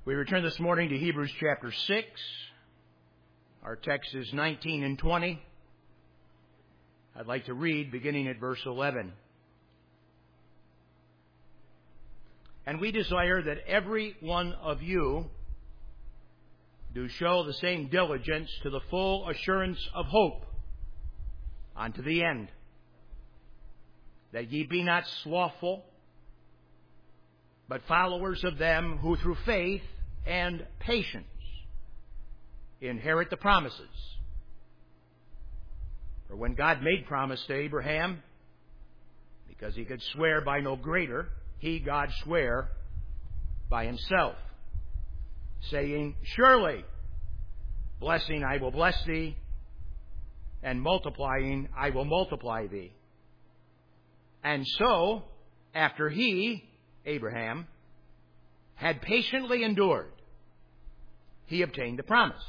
We return this morning to Hebrews chapter 6. Our text is 19 and 20. I'd like to read beginning at verse 11. And we desire that every one of you do show the same diligence to the full assurance of hope unto the end, that ye be not slothful, but followers of them who through faith and patience inherit the promises. For when God made promise to Abraham, because he could swear by no greater, he, God, sware by himself, saying, Surely, blessing I will bless thee, and multiplying I will multiply thee. And so, after he, Abraham, had patiently endured, he obtained the promise.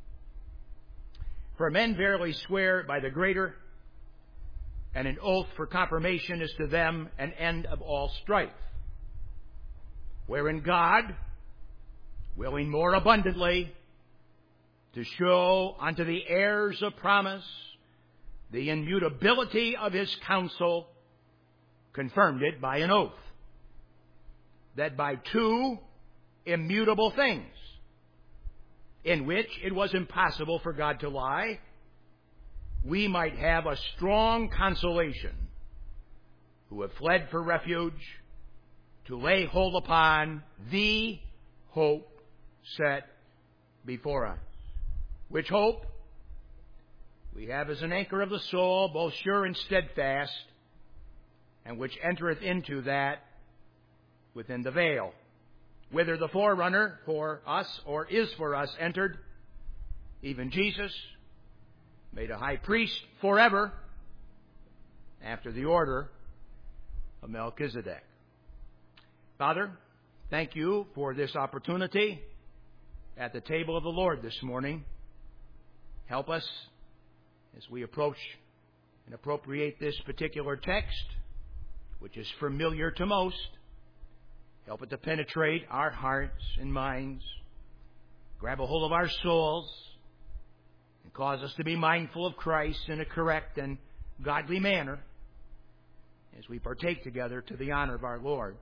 For men verily swear by the greater, and an oath for confirmation is to them an end of all strife. Wherein God, willing more abundantly to show unto the heirs of promise the immutability of his counsel, confirmed it by an oath, that by two immutable things, in which it was impossible for God to lie, we might have a strong consolation, who have fled for refuge, to lay hold upon the hope set before us. Which hope we have as an anchor of the soul, both sure and steadfast, and which entereth into that within the veil, whither the forerunner for us, or is for us, entered, even Jesus, made a high priest forever, after the order of Melchizedek. Father, thank you for this opportunity at the table of the Lord this morning. Help us as we approach and appropriate this particular text, which is familiar to most. Help it to penetrate our hearts and minds, grab a hold of our souls, and cause us to be mindful of Christ in a correct and godly manner as we partake together to the honor of our Lord.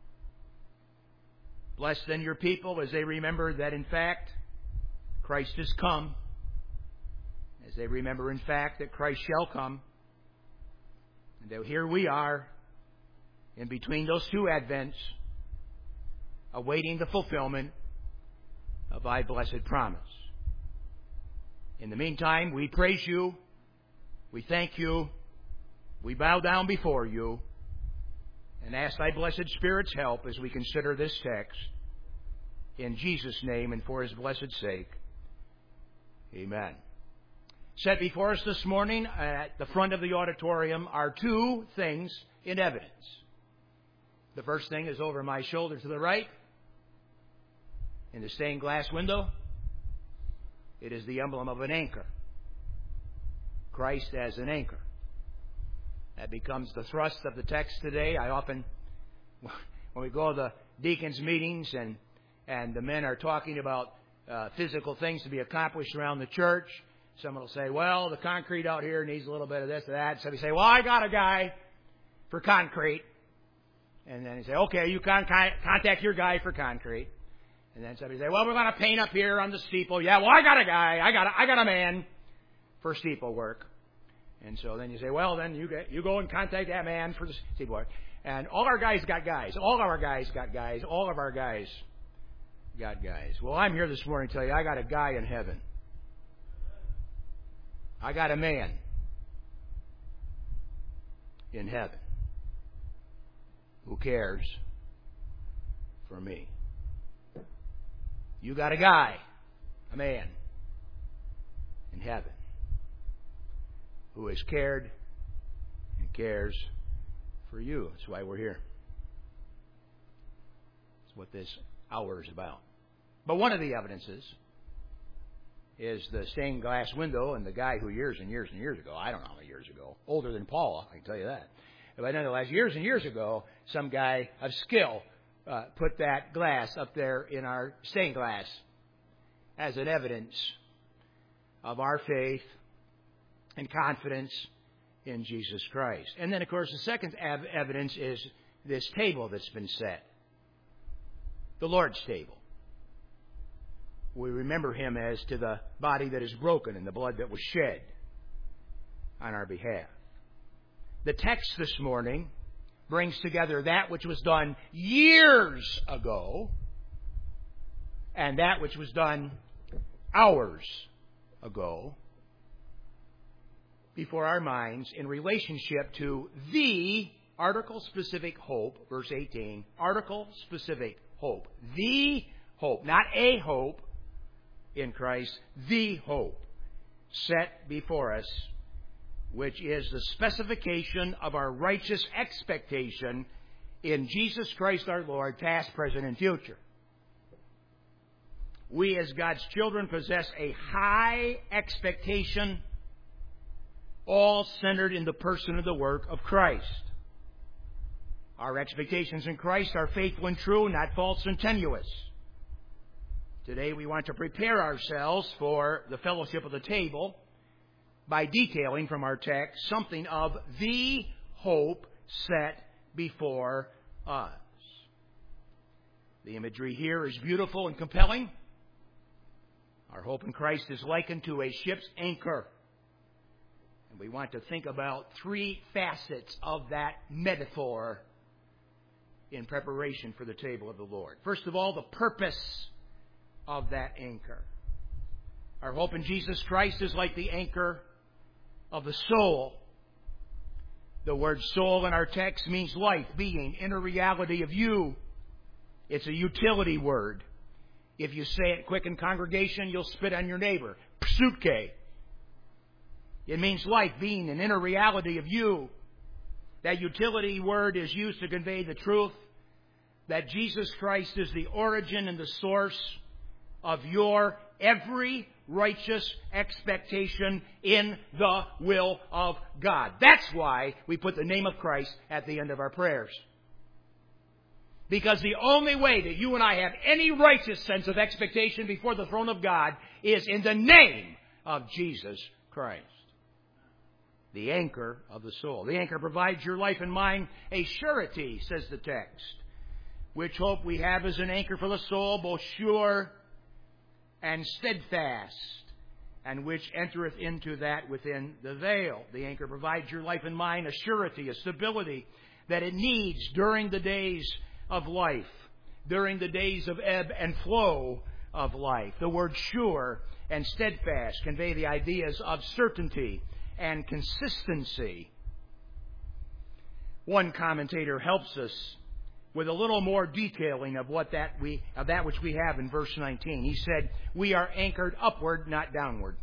Bless then your people as they remember that in fact Christ has come, as they remember in fact that Christ shall come, and that here we are in between those two advents, awaiting the fulfillment of thy blessed promise. In the meantime, we praise you, we thank you, we bow down before you, and ask thy blessed Spirit's help as we consider this text. In Jesus' name and for his blessed sake. Amen. Set before us this morning at the front of the auditorium are two things in evidence. The first thing is over my shoulder to the right, in the stained glass window. It is the emblem of an anchor. Christ as an anchor. That becomes the thrust of the text today. I often, when we go to the deacons' meetings and the men are talking about physical things to be accomplished around the church, someone will say, well, the concrete out here needs a little bit of this or that. So they say, well, I got a guy for concrete. And then they say, okay, you contact your guy for concrete. And then somebody say, well, we're going to paint up here on the steeple. Yeah, well, I got a guy. I got a man for steeple work. And so then you say, well, then you go and contact that man for the steeple work. And all our guys got guys. All of our guys got guys. All of our guys got guys. Well, I'm here this morning to tell you I got a guy in heaven. I got a man in heaven who cares for me. You got a guy, a man in heaven who has cared and cares for you. That's why we're here. That's what this hour is about. But one of the evidences is the stained glass window and the guy who years and years and years ago, I don't know how many years ago, older than Paul, I can tell you that. But nonetheless, years and years ago, some guy of skill put that glass up there in our stained glass as an evidence of our faith and confidence in Jesus Christ. And then, of course, the second evidence is this table that's been set, the Lord's table. We remember Him as to the body that is broken and the blood that was shed on our behalf. The text this morning brings together that which was done years ago and that which was done hours ago before our minds in relationship to the article-specific hope, verse 18, article-specific hope. The hope, not a hope in Christ, the hope set before us, which is the specification of our righteous expectation in Jesus Christ our Lord, past, present, and future. We as God's children possess a high expectation, all centered in the person and the work of Christ. Our expectations in Christ are faithful and true, not false and tenuous. Today we want to prepare ourselves for the fellowship of the table by detailing from our text something of the hope set before us. The imagery here is beautiful and compelling. Our hope in Christ is likened to a ship's anchor. And we want to think about three facets of that metaphor in preparation for the table of the Lord. First of all, the purpose of that anchor. Our hope in Jesus Christ is like the anchor of the soul. The word soul in our text means life, being, inner reality of you. It's a utility word. If you say it quick in congregation, you'll spit on your neighbor. Psuke. It means life, being, an inner reality of you. That utility word is used to convey the truth that Jesus Christ is the origin and the source of your every righteous expectation in the will of God. That's why we put the name of Christ at the end of our prayers. Because the only way that you and I have any righteous sense of expectation before the throne of God is in the name of Jesus Christ. The anchor of the soul. The anchor provides your life and mine a surety, says the text. Which hope we have as an anchor for the soul, both sure and steadfast, and which entereth into that within the veil. The anchor provides your life and mine a surety, a stability that it needs during the days of life, during the days of ebb and flow of life. The word sure and steadfast convey the ideas of certainty and consistency. One commentator helps us with a little more detailing of that which we have in verse 19. He said, "We are anchored upward, not downward."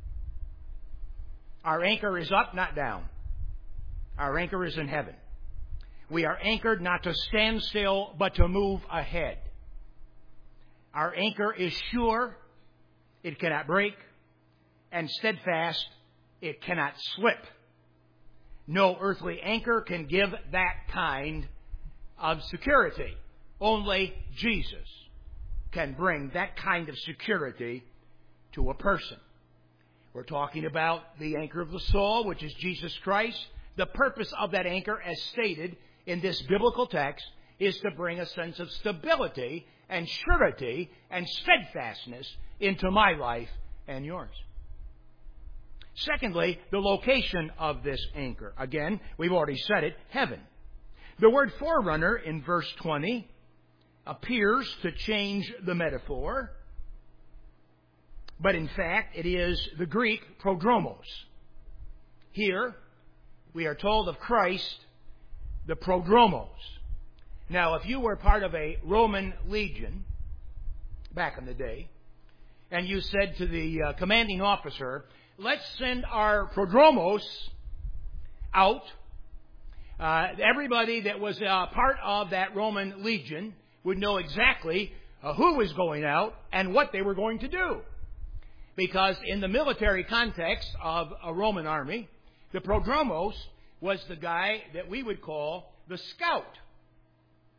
Our anchor is up, not down. Our anchor is in heaven. We are anchored not to stand still, but to move ahead. Our anchor is sure, it cannot break, and steadfast, it cannot slip. No earthly anchor can give that kind of security. Only Jesus can bring that kind of security to a person. We're talking about the anchor of the soul, which is Jesus Christ. The purpose of that anchor, as stated in this biblical text, is to bring a sense of stability and surety and steadfastness into my life and yours. Secondly, the location of this anchor. Again, we've already said it, heaven. The word forerunner in verse 20 appears to change the metaphor, but in fact it is the Greek prodromos. Here we are told of Christ, the prodromos. Now, if you were part of a Roman legion back in the day, and you said to the commanding officer, "Let's send our prodromos out," everybody that was part of that Roman legion would know exactly who was going out and what they were going to do. Because in the military context of a Roman army, the prodromos was the guy that we would call the scout.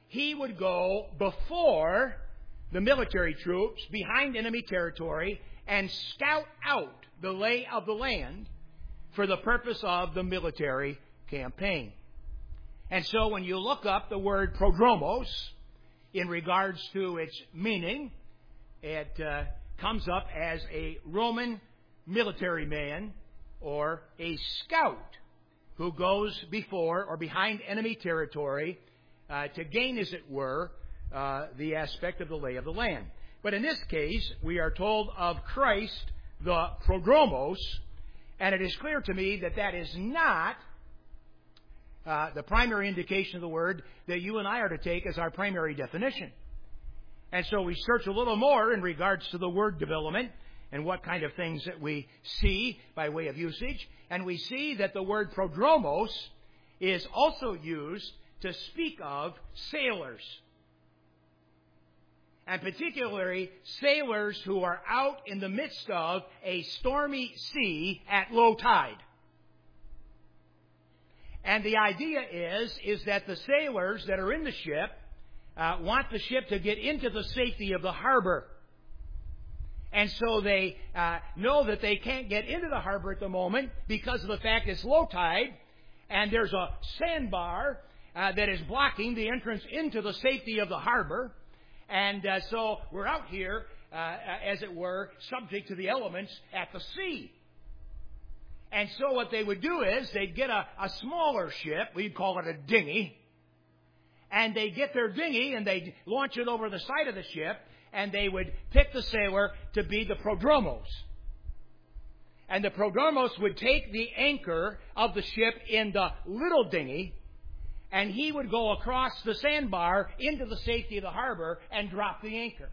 he would go before the military troops behind enemy territory and scout out the lay of the land for the purpose of the military campaign. And so when you look up the word prodromos in regards to its meaning, it comes up as a Roman military man or a scout who goes before or behind enemy territory to gain, as it were, the aspect of the lay of the land. But in this case, we are told of Christ, the prodromos, and it is clear to me that that is not the primary indication of the word that you and I are to take as our primary definition. And so we search a little more in regards to the word development and what kind of things that we see by way of usage. And we see that the word prodromos is also used to speak of sailors. And particularly sailors who are out in the midst of a stormy sea at low tide. And the idea is that the sailors that are in the ship want the ship to get into the safety of the harbor. And so they know that they can't get into the harbor at the moment because of the fact it's low tide, and there's a sandbar that is blocking the entrance into the safety of the harbor. And so we're out here, as it were, subject to the elements at the sea. And so what they would do is they'd get a smaller ship, we'd call it a dinghy, and they'd get their dinghy and they'd launch it over the side of the ship, and they would pick the sailor to be the prodromos. And the prodromos would take the anchor of the ship in the little dinghy, and he would go across the sandbar into the safety of the harbor and drop the anchor.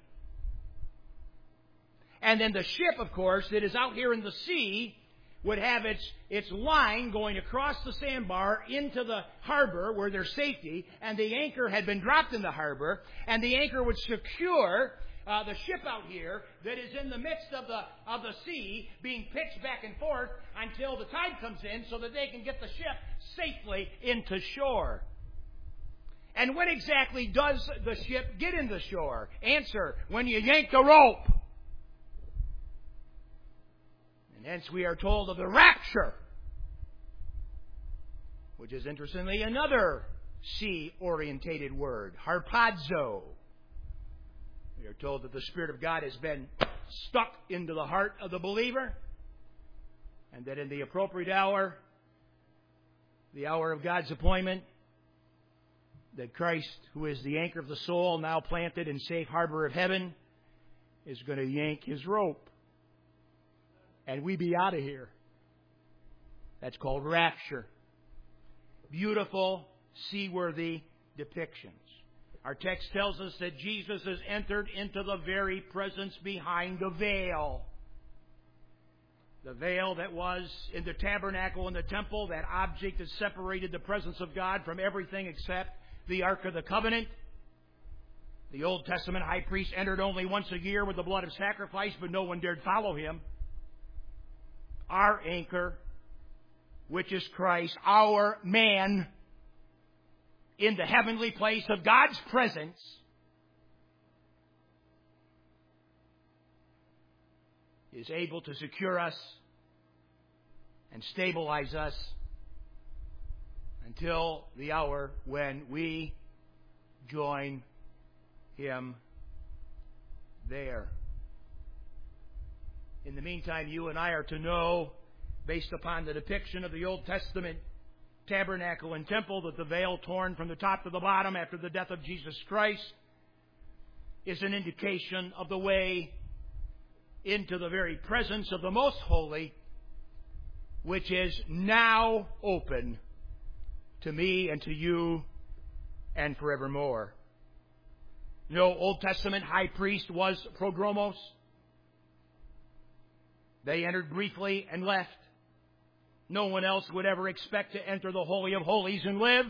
And then the ship, of course, that is out here in the sea would have its line going across the sandbar into the harbor where there's safety, and the anchor had been dropped in the harbor, and the anchor would secure the ship out here that is in the midst of the sea being pitched back and forth until the tide comes in so that they can get the ship safely into shore. And when exactly does the ship get into shore? Answer, when you yank the rope. And hence we are told of the rapture, which is interestingly another sea-orientated word, harpazo. We are told that the Spirit of God has been stuck into the heart of the believer, and that in the appropriate hour, the hour of God's appointment, that Christ, who is the anchor of the soul, now planted in safe harbor of heaven, is going to yank his rope. And we be out of here. That's called rapture. Beautiful, seaworthy depictions. Our text tells us that Jesus has entered into the very presence behind the veil. The veil that was in the tabernacle in the temple, that object that separated the presence of God from everything except the Ark of the Covenant. The Old Testament high priest entered only once a year with the blood of sacrifice, but no one dared follow him. Our anchor, which is Christ, our man in the heavenly place of God's presence, is able to secure us and stabilize us until the hour when we join him there. In the meantime, you and I are to know, based upon the depiction of the Old Testament tabernacle and temple, that the veil torn from the top to the bottom after the death of Jesus Christ is an indication of the way into the very presence of the Most Holy, which is now open to me and to you and forevermore. No Old Testament high priest was prodromos. They entered briefly and left. No one else would ever expect to enter the Holy of Holies and live.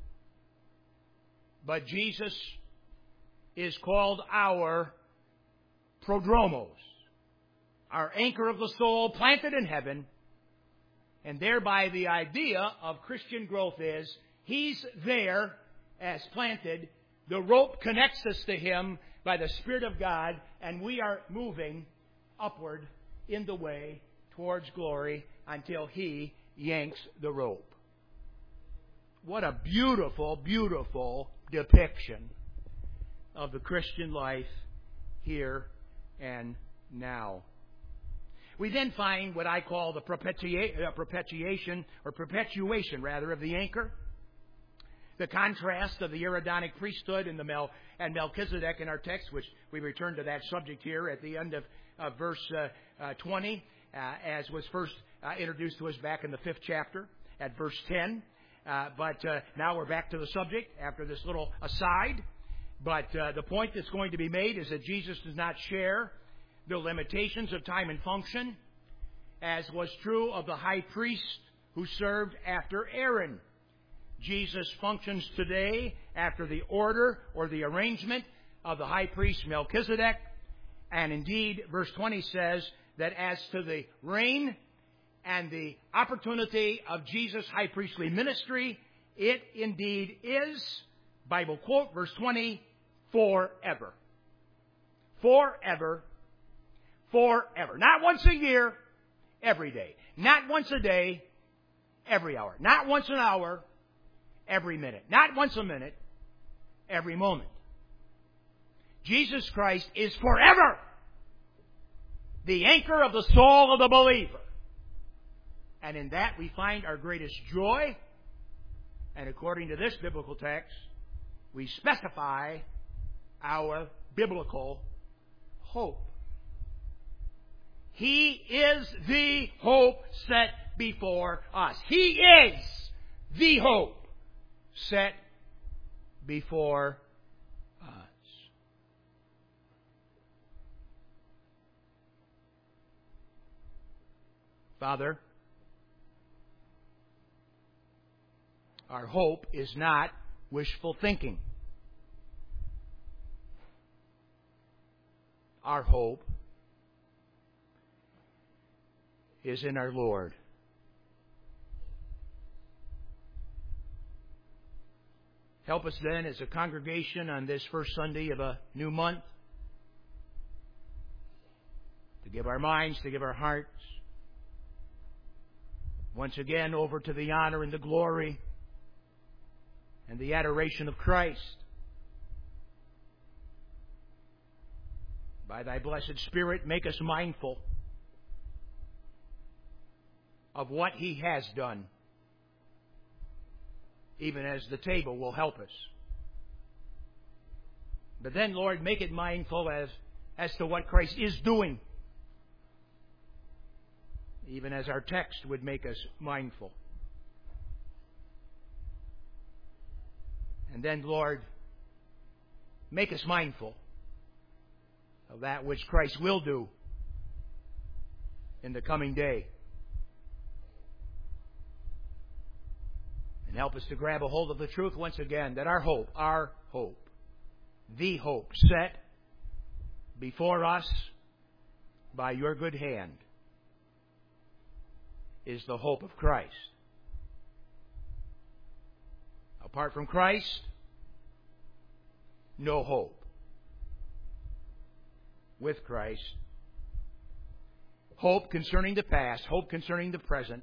But Jesus is called our prodromos, our anchor of the soul planted in heaven. And thereby the idea of Christian growth is he's there as planted The rope connects us to Him by the Spirit of God, and we are moving upward in the way towards glory until He yanks the rope. What a beautiful, beautiful depiction of the Christian life here and now. We then find what I call the perpetuation of the anchor. The contrast of the Aaronic priesthood and Melchizedek in our text, which we return to that subject here at the end of verse 20, as was first introduced to us back in the 5th chapter at verse 10. But now we're back to the subject after this little aside. But the point that's going to be made is that Jesus does not share the limitations of time and function, as was true of the high priest who served after Aaron. Jesus functions today after the order or the arrangement of the high priest Melchizedek. And indeed, verse 20 says that as to the reign and the opportunity of Jesus' high priestly ministry, it indeed is, Bible quote, verse 20, forever. Forever. Forever. Not once a year, every day. Not once a day, every hour. Not once an hour, every minute. Not once a minute, every moment. Jesus Christ is forever the anchor of the soul of the believer. And in that we find our greatest joy. And according to this biblical text, we specify our biblical hope. He is the hope set before us. He is the hope set before us. Father, our hope is not wishful thinking. Our hope is in our Lord. Help us then as a congregation on this first Sunday of a new month to give our minds, to give our hearts once again over to the honor and the glory and the adoration of Christ. By Thy blessed Spirit, make us mindful of what He has done, even as the table will help us. But then, Lord, make it mindful as to what Christ is doing, even as our text would make us mindful. And then, Lord, make us mindful of that which Christ will do in the coming day. And help us to grab a hold of the truth once again that our hope, the hope set before us by Your good hand is the hope of Christ. Apart from Christ, no hope. With Christ, hope concerning the past, hope concerning the present,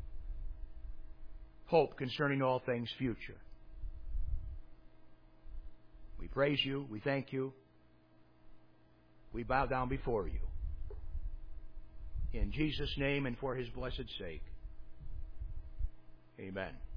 hope concerning all things future. We praise You. We thank You. We bow down before You. In Jesus' name and for His blessed sake. Amen.